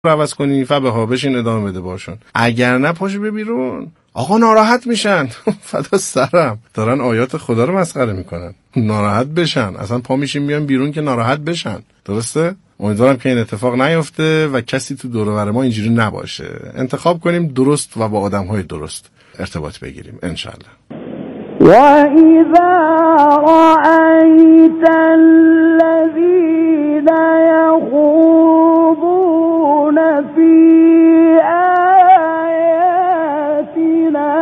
رو عوض کنی فبها بشین ادامه بده باشون. اگر نه پاشو به بیرون. آقا ناراحت میشن. فدا سرم، دارن آیات خدا رو مسخره میکنن. ناراحت بشن، اصلا پا میشیم بیان بیرون که ناراحت بشن. درسته؟ امیدوارم که این اتفاق نیفته و کسی تو دور و بر ما اینجوری نباشه. انتخاب کنیم درست و با آدم‌های درست ارتباط بگیریم انشالله. وَإِذَا رَأَيْتَ الَّذِينَ يَخُوضُونَ فِي آيَاتِنَا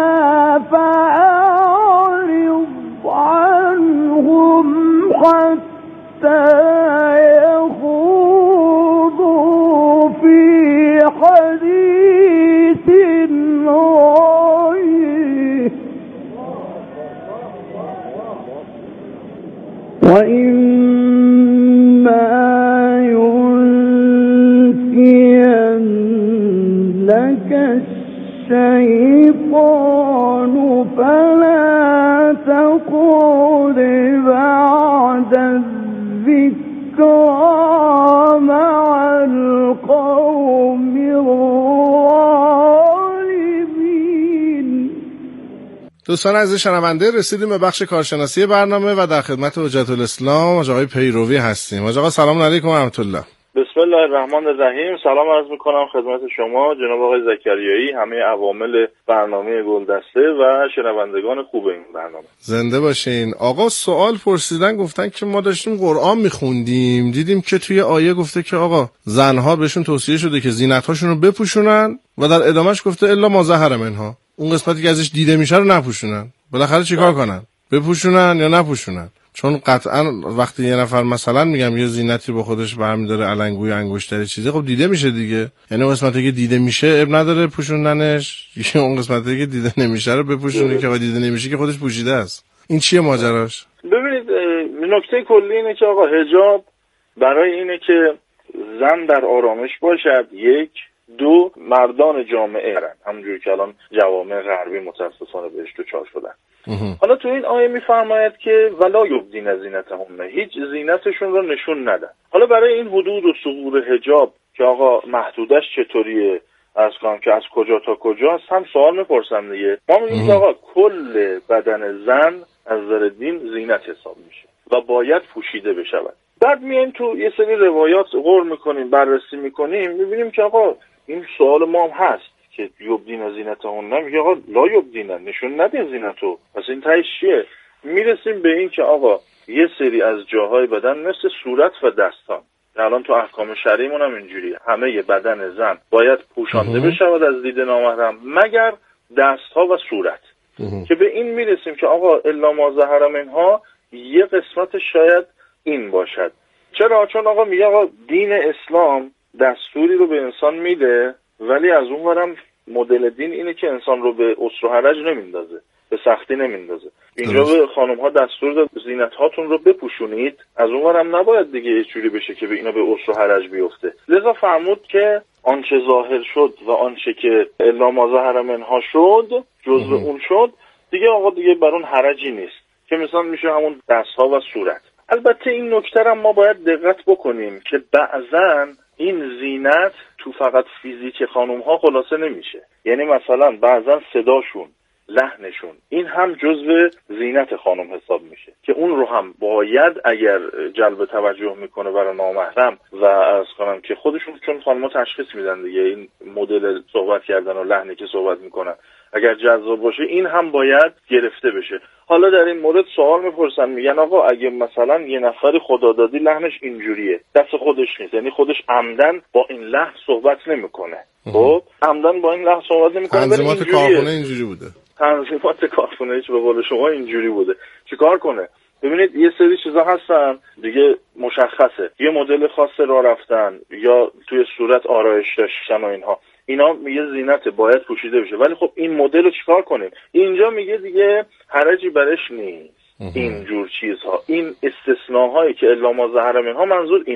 فَأَعْرِضْ عَنْهُمْ حَتَّى يَخُوضُوا فِي حَدِيثٍ غَيْرِهِ وَإِمَّا يُنْسِيَنَّكَ الشَّيْطَانُ فَلَا تَقْعُدْ بَعْدَ الذِّكْرَىٰ مَعَ الْقَوْمِ الظَّالِمِينَ. دوستان عزیز شنونده، رسیدیم به بخش کارشناسی برنامه و در خدمت حجت الاسلام حاج آقای پیروی هستیم. حاج آقا سلام علیکم و رحمت الله. بسم الله الرحمن الرحیم. سلام عرض میکنم خدمت شما جناب آقای زکریایی، همه عوامل برنامه گلدسته و شنوندگان خوب این برنامه. زنده باشین. آقا سوال پرسیدن، گفتن که ما داشتیم قرآن میخوندیم دیدیم که توی آیه گفته که آقا زنها بهشون توصیه شده که زینت‌هاشون رو بپوشونن و در ادامهش گفته الا ما ظهر منها، اون قسمتی که ازش دیده میشه رو نپوشونن. بالاخره چیکار کنن؟ بپوشونن یا نپوشونن؟ چون قطعا وقتی یه نفر مثلا میگم یه زینتی با خودش برمی‌داره، علنگوی انگشتری چیزی، خب دیده میشه دیگه. یعنی اون قسمتی که دیده میشه اب نداره پوشوندنش، یا اون قسمتی که دیده نمیشه رو بپوشونه که دیده نمیشه که خودش پوشیده است. این چیه ماجراش؟ ببینید نکته کلی اینه که آقا حجاب برای اینه که زن در آرامش باشد، یک. دو، مردان جامعه هرن همونجوری که الان جوامع غربی متاسفانه بهش دچار شدن. حالا تو این آیه میفرماید که ولا یبدین زینتهن، هیچ زینتشون رو نشون ندن. حالا برای این حدود و ثغور حجاب که آقا محدودش چطوریه، از کنم که از کجا تا کجاست، هم سوال میپرسم دیگه. ما میگیم که آقا کل بدن زن از نظر دین زینت حساب میشه و باید پوشیده بشود. بعد میایم تو یه سری روایات غور میکنیم، بررسی میکنیم، میبینیم که آقا این سوال ما هم هست که یبدین زینتهن، میگه آقا لا یبدین، نشون ندین زینتو. پس این تهش چیه؟ میرسیم به این که آقا یه سری از جاهای بدن مثل صورت و دستان، الان تو احکام شرعیمون هم اینجوریه، همه بدن زن باید پوشانده بشود از دید نامحرم مگر دستها و صورت. که به این میرسیم که آقا الا ما ظهر منها یه قسمت شاید این باشد. چرا؟ چون آقا میگه آقا دین اسلام دستوری رو به انسان میده، ولی از اون ورم مدل دین اینه که انسان رو به اسر و حرج نمیندازه، به سختی نمیندازه. اینجا به خانم ها دستور داد زینت هاتون رو بپوشونید، از اون ورم نباید دیگه یه جوری بشه که به اینا به اسر و حرج بیفته. لذا فرمود که آنچه ظاهر شد و آنچه که الا ما ظهر منها شد جزء اون شد دیگه، آقا دیگه بر اون حرجی نیست، که مثلا میشه همون دستها و صورت. البته این نکته هم ما باید دقت بکنیم که بعضن این زینت تو فقط فیزیک خانم ها خلاصه نمیشه. یعنی مثلا بعضن صداشون، لحنشون، این هم جزو زینت خانم حساب میشه که اون رو هم باید اگر جلب توجه میکنه برای نامحرم و از کنم که خودشون، چون خانم ها تشخیص میدن دیگه این مدل صحبت کردن و لحنی که صحبت میکنن اگر جذاب باشه این هم باید گرفته بشه. حالا در این مورد سوال میپرسن، میگن آقا اگه مثلا یه نفر خدادادی لحنش اینجوریه، دست خودش نیست، یعنی خودش عمدن با این لحن صحبت نمیکنه، خب عمدن با این لحن صحبت نمیکنه، تنظیمات کارخونه اینجوری بوده، تنظیمات کارخونه به قول شما اینجوری بوده، چیکار کنه؟ ببینید یه سری چیزا هستن دیگه مشخصه، یه مدل خاص راه رفتن یا توی صورت آرایش داشتن و اینا میگه زینت باید پوشیده بشه، ولی خب این مدل رو چیکار کنیم؟ اینجا میگه دیگه حرجی برش نیست. این جور چیزها، این استثناهایی که الا ما ظهر منها، منظور ایناست.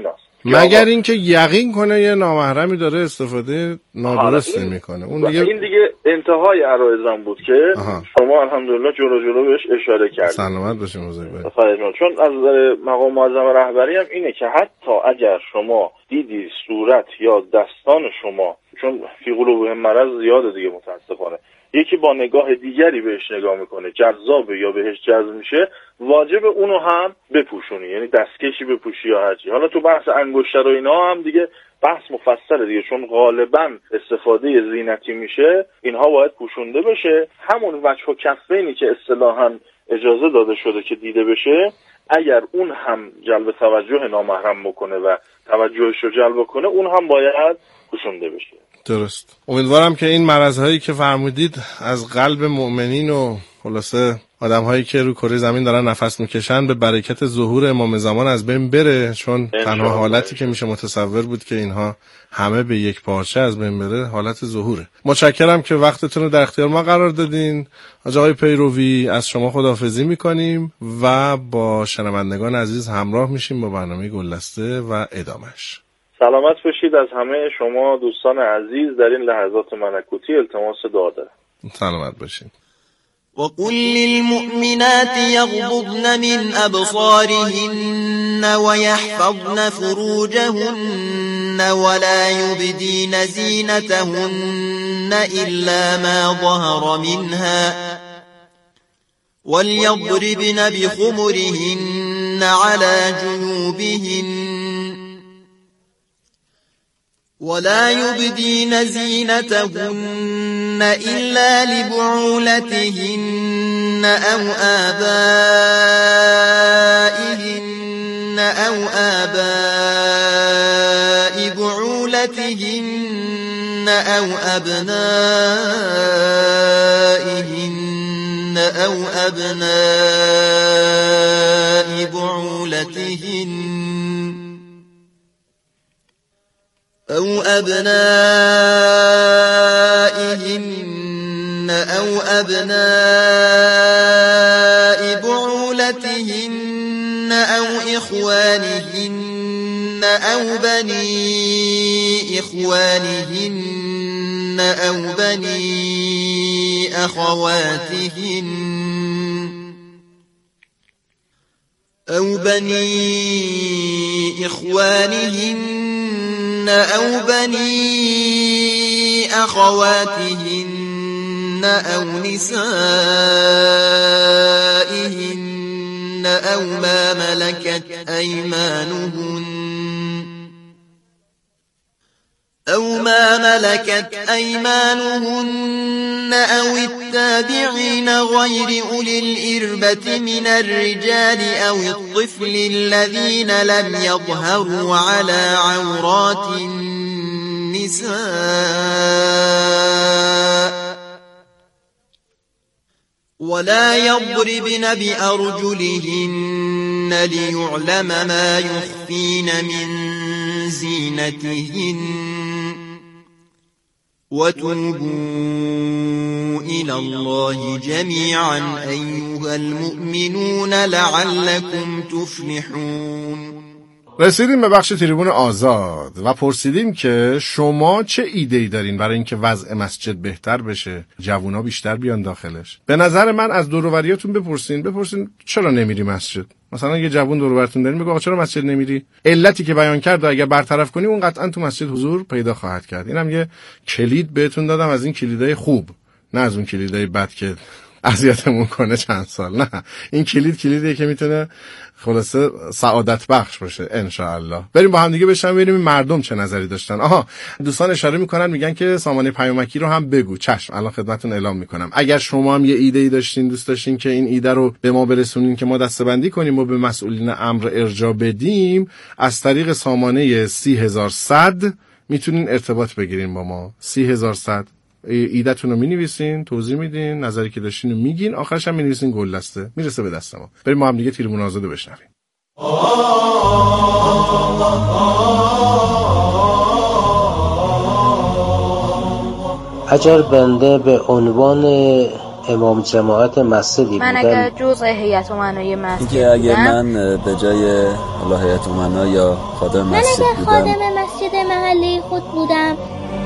مگر اینکه یقین کنه یه نامحرمی داره استفاده نادرستی میکنه. اون دیگه این دیگه انتهای عرایزم بود که شما الحمدلله جلو بهش اشاره کردید. سلامت باشین بزرگوار. چون از نظر مقام معظم رهبری هم اینه که حتی اگر شما دیدی صورت یا دستان شما، چون فی قلوبهم مرض زیاده دیگه متاسفانه، یکی با نگاه دیگری بهش نگاه میکنه، جذابه یا بهش جذب میشه، واجب اونو هم بپوشونی، یعنی دستکشی بپوشی یا هرچی. حالا تو بحث انگشتر و اینا هم دیگه بحث مفصله دیگه، چون غالبا استفاده زینتی میشه، اینها باید پوشونده بشه. همون وجه و کفینی که اصطلاحاً اجازه داده شده که دیده بشه، اگر اون هم جلب توجه نامحرم بکنه و توجهش رو جلب کنه، اون هم باید پوشونده بشه. درست. امیدوارم که این مرض‌هایی که فرمودید از قلب مؤمنین و خلاصه آدم‌هایی که رو کره زمین دارن نفس میکشن به برکت ظهور امام زمان از بین بره، چون تنها حالتی که میشه متصور بود که اینها همه به یک پارچه از بین بره حالت ظهوره. متشکرم که وقتتون رو در اختیار ما قرار دادین. آقای پیروی، از شما خداحافظی میکنیم و با شنوندگان عزیز همراه میشیم با برنامه گلدسته و ادامش. سلامت باشید. از همه شما دوستان عزیز در این لحظات ملکوتی التماس دعا دارم. سلامت باشید. وقل للمؤمنات يغضضن من أبصارهن ويحفظن فروجهن ولا يبدين زينتهن إلا ما ظهر منها وليضربن بخمرهن على جيوبهن ولا يبدين زينتهن إلا لبعولتهن أو آباء بعولتهن أو أبنائهن أو أبناء بعولتهن أو أبناء بعولتهن أو إخوانهن أو بني إخوانهن أو بني أخواتهن أو نسائهن أو ما ملكت أيمانهن أو التابعين غير أولي الإربة من الرجال أو الطفل الذين لم يظهروا على عورات النساء ولا يضربن بأرجلهن ليعلم ما يخفين من زينتهن وتوبوا إلى الله جميعا أيها المؤمنون لعلكم تفلحون. رسیدیم به بخش تریبون آزاد و پرسیدیم که شما چه ایده‌ای دارین برای اینکه وضع مسجد بهتر بشه، جوونا بیشتر بیان داخلش. به نظر من از دور و بریاتون بپرسین چرا نمیری مسجد. مثلا یه جوون دور و برتون دارین میگه آقا چرا مسجد نمیری؟ علتی که بیان کرد اگه برطرف کنی اون قطعا تو مسجد حضور پیدا خواهد کرد. اینم یه کلید بهتون دادم از این کلیدای خوب، نه از اون کلیدای بد که اذیتمون کنه چند سال. نه، این کلیدیه که میتونه خلاصه سعادت بخش باشه ان شاء الله. بریم با هم دیگه بشم ببینیم مردم چه نظری داشتن. دوستان اشاره میکنن میگن که سامانه پیامکی رو هم بگو. چشم، الان خدمتتون اعلام میکنم. اگر شما هم یه ایده‌ای داشتین، دوست داشتین که این ایده رو به ما برسونین که ما دسته‌بندی کنیم و به مسئولین امر ارجاع بدیم، از طریق سامانه 30100 میتونین ارتباط بگیرین با ما. 30100 ایده‌تون رو می‌نویسین، توضیح میدین، نظری که داشتین رو میگین، آخرش هم می‌نویسین گلدسته، میرسه به دست ما. بریم ما هم دیگه تریبون آزاد بشنویم. اگر بنده به عنوان امام جماعت مسجدی بودم. من اگر جزء هیئت امنای مسجد که اگر من به جای هیئت امنا یا خادم مسجد بودم، من اگر خادم مسجد محلی خود بودم.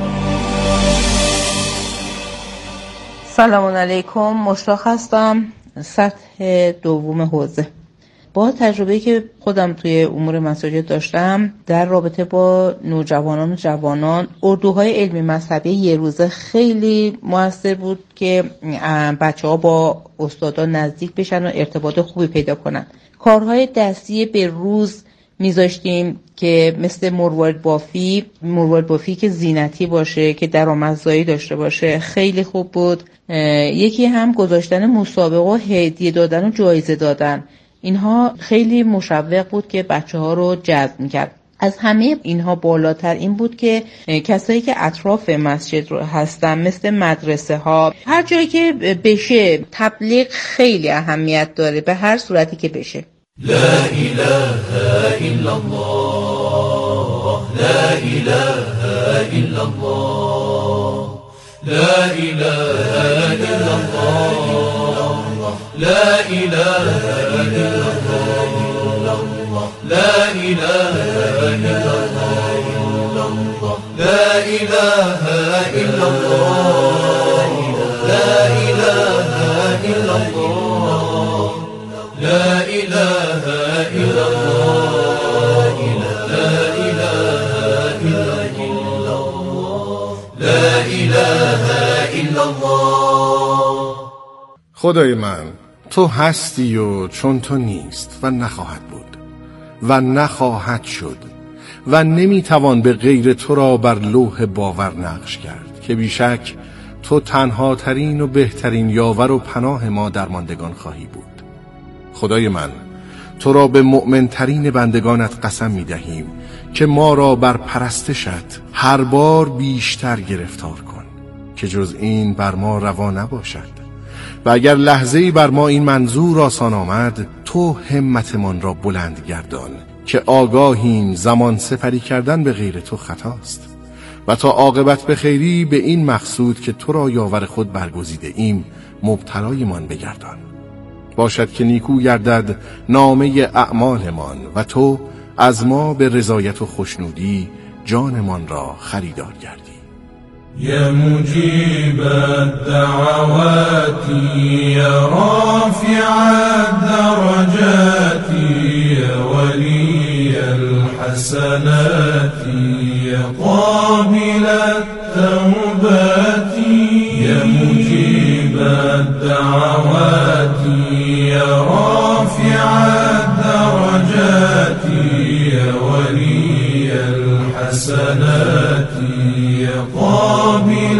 سلام علیکم، مشتاق هستم، سطح دوم حوزه. با تجربه‌ای که خودم توی امور مساجد داشتم در رابطه با نوجوانان و جوانان، اردوهای علمی مذهبی یه روزه خیلی موثر بود که بچه‌ها با استادان نزدیک بشن و ارتباط خوبی پیدا کنن. کارهای دستی به روز میذاشتیم که مثل مروارید بافی که زینتی باشه، که درآمدزایی داشته باشه، خیلی خوب بود. یکی هم گذاشتن مسابقه و هدیه دادن و جایزه دادن، اینها خیلی مشوق بود که بچه‌ها رو جذب می‌کرد. از همه اینها بالاتر این بود که کسایی که اطراف مسجد رو هستن، مثل مدرسه ها، هر جایی که بشه تبلیغ خیلی اهمیت داره، به هر صورتی که بشه. لا اله الا الله، لا اله الا الله، لا اله الا الله، لا اله الا الله، لا اله الا الله، لا اله الا الله، لا اله الا الله، لا اله الا الله، لا اله الا الله، لا اله الا الله. خدای من، تو هستی و چون تو نیست و نخواهد بود و نخواهد شد و نمیتوان به غیر تو را بر لوح باور نقش کرد که بیشک تو تنها ترین و بهترین یاور و پناه ما درماندگان خواهی بود. خدای من، تو را به مؤمن ترین بندگانت قسم می دهیم که ما را بر پرستشت هر بار بیشتر گرفتار کن که جز این بر ما روا نباشد، و اگر لحظه‌ای بر ما این منظور آسان آمد، تو همتمان را بلند گردان که آگاهیم زمان سپری کردن به غیر تو خطاست، و تا عاقبت به خیری به این مقصود که تو را یاور خود برگزیده ایم مبتلایمان بگردان. باشد که نیکو گردد نامه اعمالمان و تو از ما به رضایت و خوشنودی جانمان را خریدار گردی. يا مجيب الدعوات يا رافع الدرجات يا ولي الحسنات يا قابل التوبات يا مجيب الدعوات يا رافع الدرجات يا ولي الحسنات يا قابل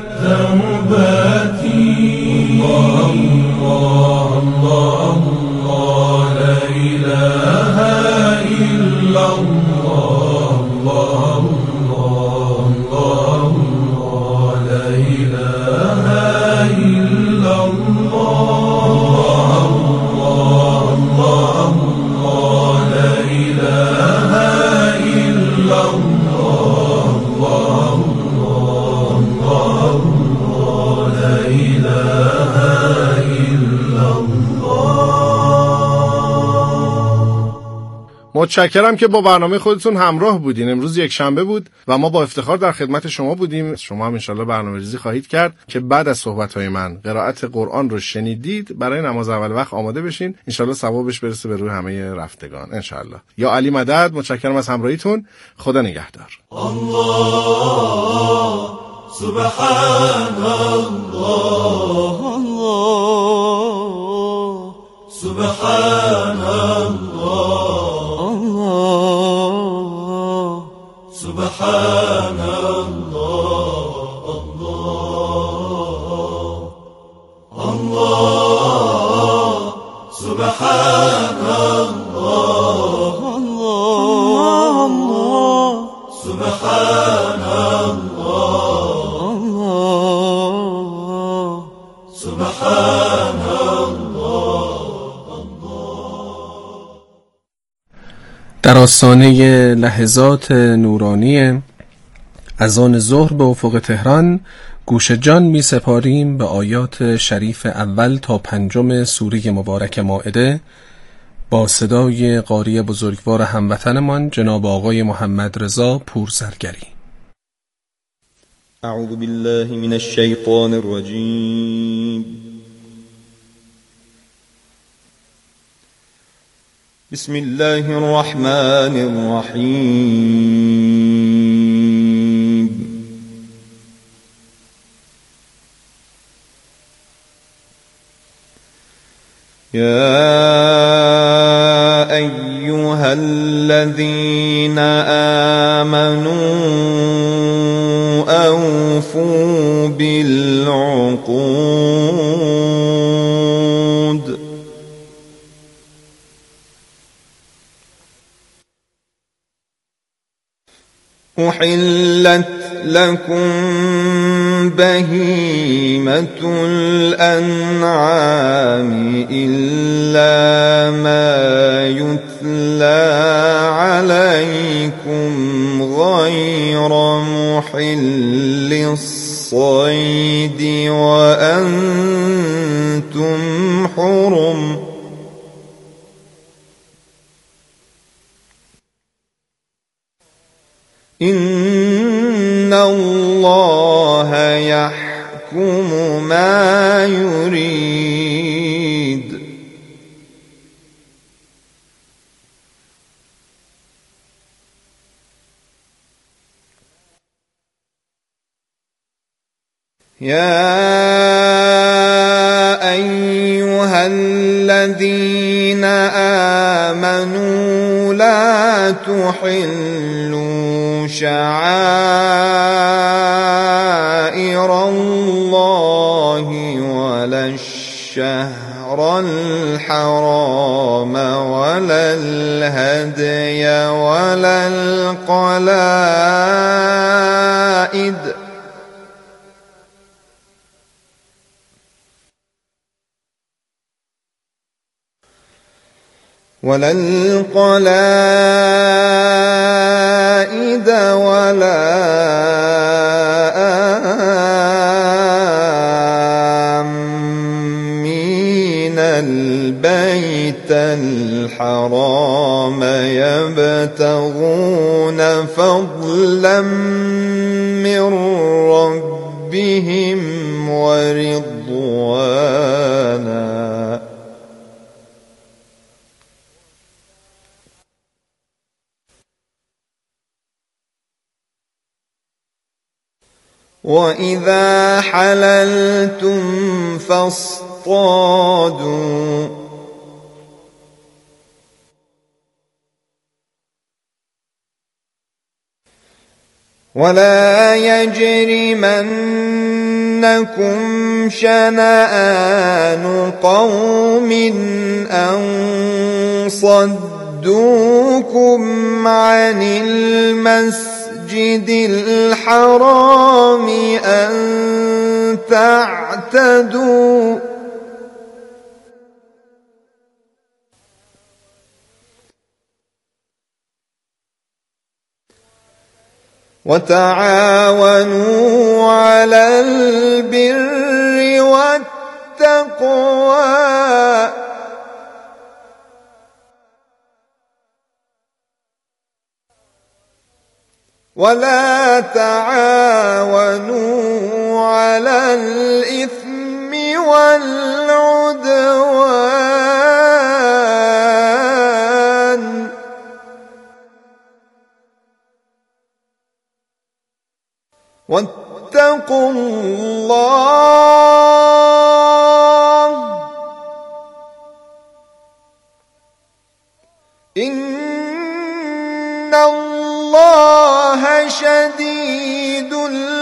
التوبات. الله الله الله الله، لا إله إلا الله، الله الله الله الله، لا إله إلا الله، الله الله الله، لا إله إلا الله، الله متشکرم که با برنامه خودتون همراه بودین. امروز یک شنبه بود و ما با افتخار در خدمت شما بودیم. شما هم انشالله برنامه‌ریزی خواهید کرد که بعد از صحبت‌های من قرائت قرآن رو شنیدید، برای نماز اول وقت آماده بشین، انشالله ثوابش برسه به روی همه رفتگان انشالله. یا علی مدد. متشکرم از همراهیتون. خدا نگهدار. الله سبحان الله، الله سبحان الله، الله سبحان الله، الله الله سبحان الله، الله سبحان الله، الله سبحان الله. در آستانه لحظات نورانی از آن ظهر به افق تهران گوش جان می سپاریم به آیات شریف اول تا 5 سوره مبارک مائده با صدای قاری بزرگوار هموطنمان جناب آقای محمد رضا پورزرگری. اعوذ بالله من الشیطان الرجیم. بسم الله الرحمن الرحیم. یا ایها الذین آمنوا اوفوا بالعقود. أحلت لكم بهيمة الأنعام إلا ما يتلى عليكم غير محل الصيد وأنتم حرم. إن الله يحكم ما يريد. يا أيها الذين آمنوا لا تحلوا شعائر الله ولا الشهر الحرام ولا الهدي ولا القلائد ولا آمين البيت الحرام يبتغون فضلا من ربهم ورضوانا. وَإِذَا حَلَلْتُمْ فاصطادوا ولا يجرمنكم شنآن قوم أن صدوكم عن المسجد الحرام أن تعتدوا وتعاونوا على البر والتقوى ولا تعاونوا على الإثم والعدوان واتقوا الله إن الله شديد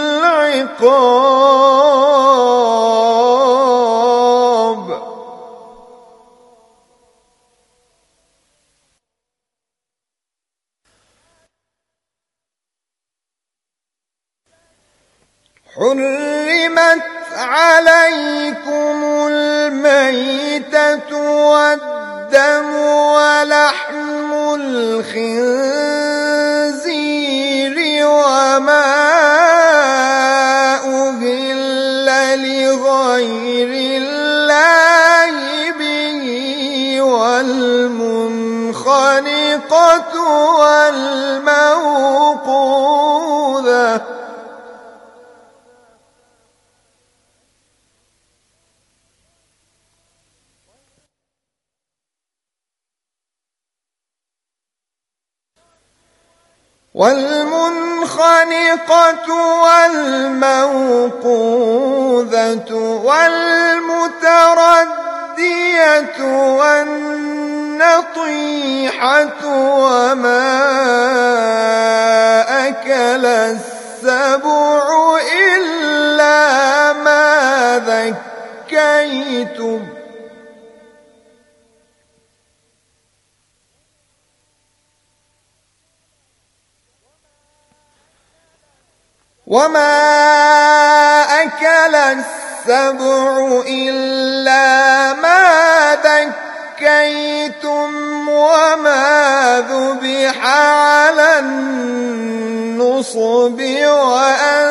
العقاب. حرمت عليكم الميتة والدم ولحم الخنزير وما والمنخنقة والموقوذة والمتردية والنطيحة وما أكل السبع إلا ما ذكيتم وما ذبح على النصب وأن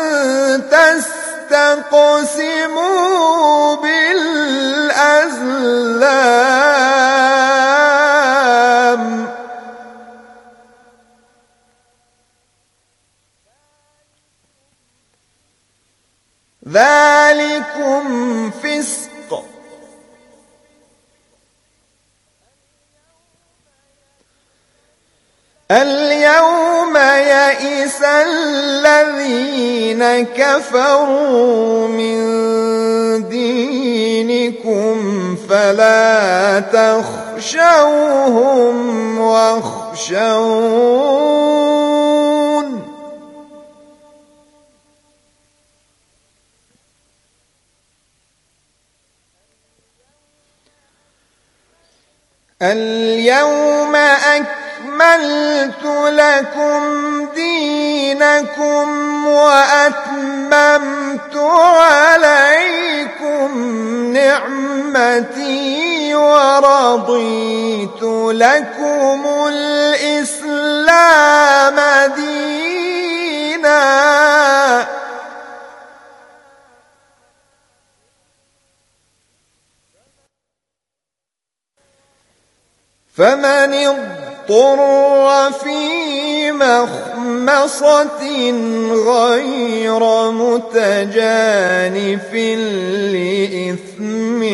تستقسموا بالأزلام ذلكم فسق اليوم يئس الذين كفروا من دينكم فلا تخشوهم واخشون اليوم أكملت لكم دينكم وأتممت عليكم نعمتي ورضيت لكم الإسلام دينا فمن اضطر في مخمصة غير متجانف لإثم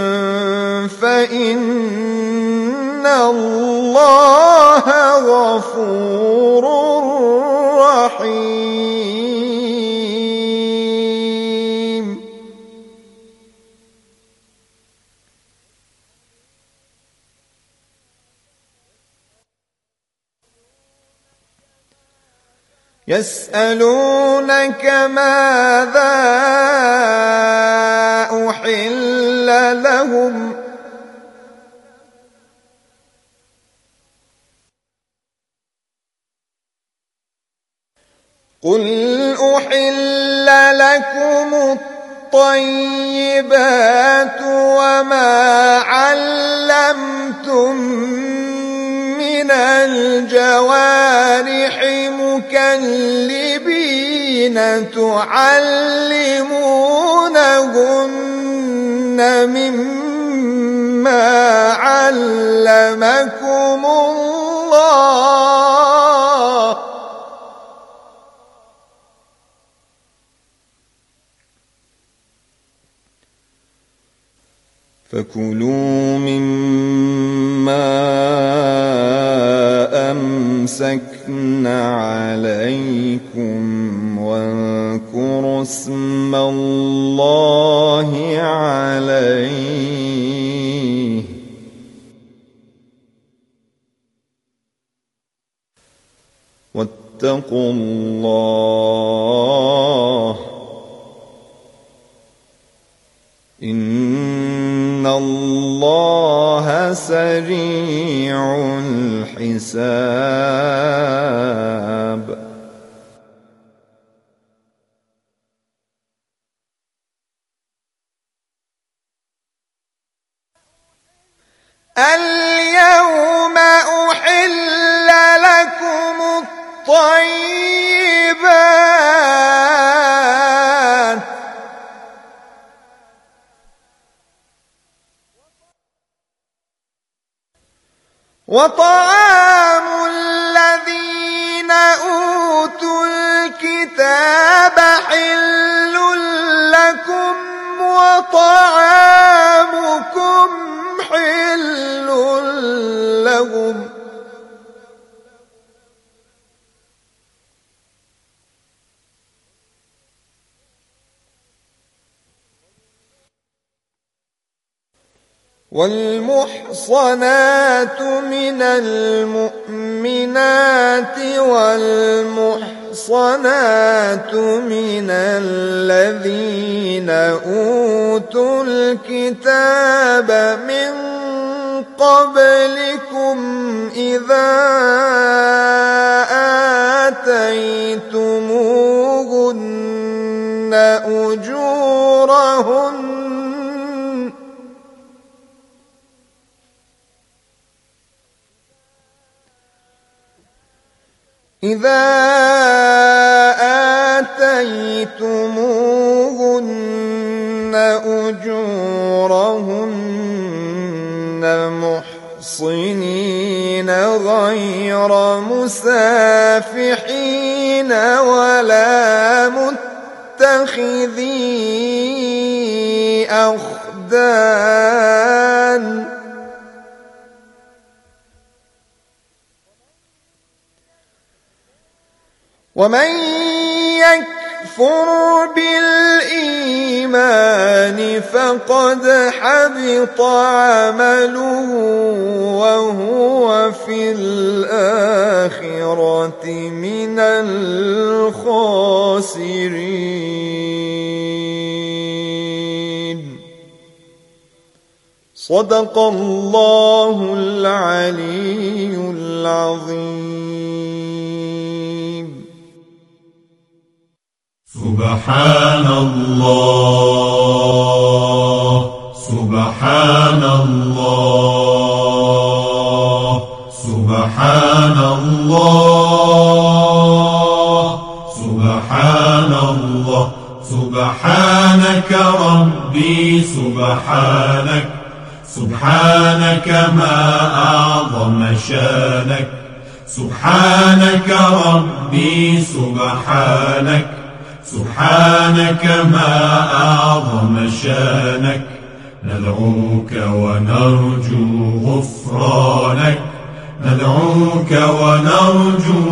فإن الله غفور رحيم يسألونك ماذا أحل لهم قل أحل لكم الطيبات وما علمتم من الجوارح مكلبين تعلمونهن مما علمكم الله فكلوا مما أمسكن عليكم واذكروا اسم الله عليه واتقوا الله إن الله سريع الحساب اليوم أحل لكم الطيبات وطعام الذين أوتوا الكتاب حل لكم وطعامكم حل لهم والمحصنات من المؤمنات والمحصنات من الذين أوتوا الكتاب من قبلكم إذا آتيتموهن أجورهن محصنين غير مسافحين ولا متخذي أخدان ومن يكفر بالإيمان فقد حبط عمله وهو في الآخرة من الخاسرين. صدق الله العلي العظيم. سبحان الله سبحان الله سبحان الله سبحان الله سبحانك ربي سبحانك سبحانك ما أعظم شانك سبحانك ربي سبحانك سبحانك ما أعظم شانك ندعوك ونرجو غفرانك ندعوك ونرجو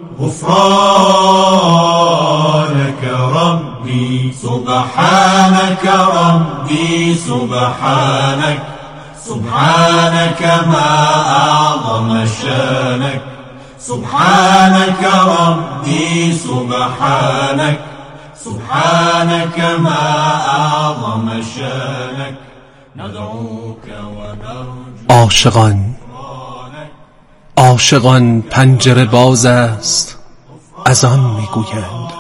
غفرانك ربي سبحانك ربي سبحانك سبحانك ما أعظم شانك سبحانك ربي سبحانك سبحانك ما أعظم شانك ندعوك ونرجو. عاشقان پنجره باز است از آن میگویند،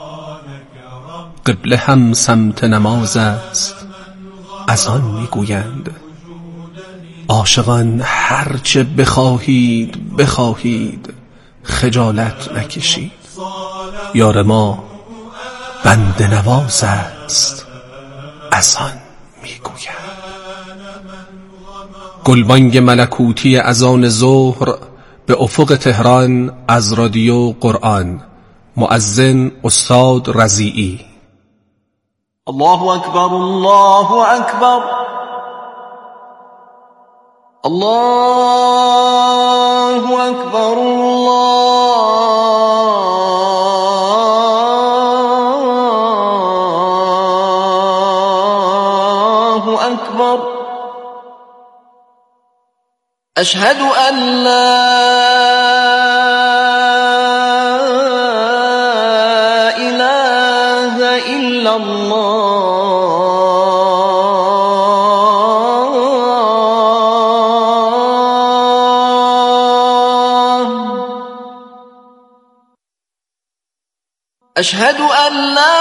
قبله هم سمت نماز است از آن میگویند. عاشقان هرچه بخواهید بخواهید خجالت نکشید، یار ما بنده نواز است از آن میگویند. گلبانگ ملکوتی اذان ظهر به افق تهران از رادیو قرآن. مؤذن استاد رضیعی. الله اکبر الله اکبر الله اکبر الله اکبر. اشهد ان لا اله الا الله. اشهد ان لا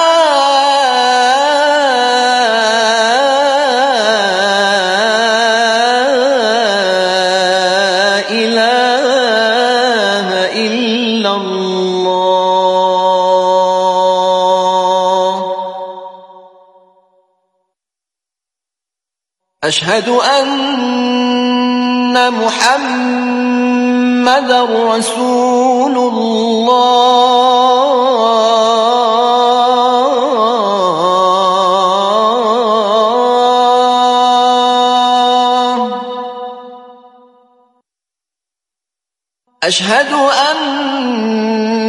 أشهد أن محمد رسول الله. أشهد أن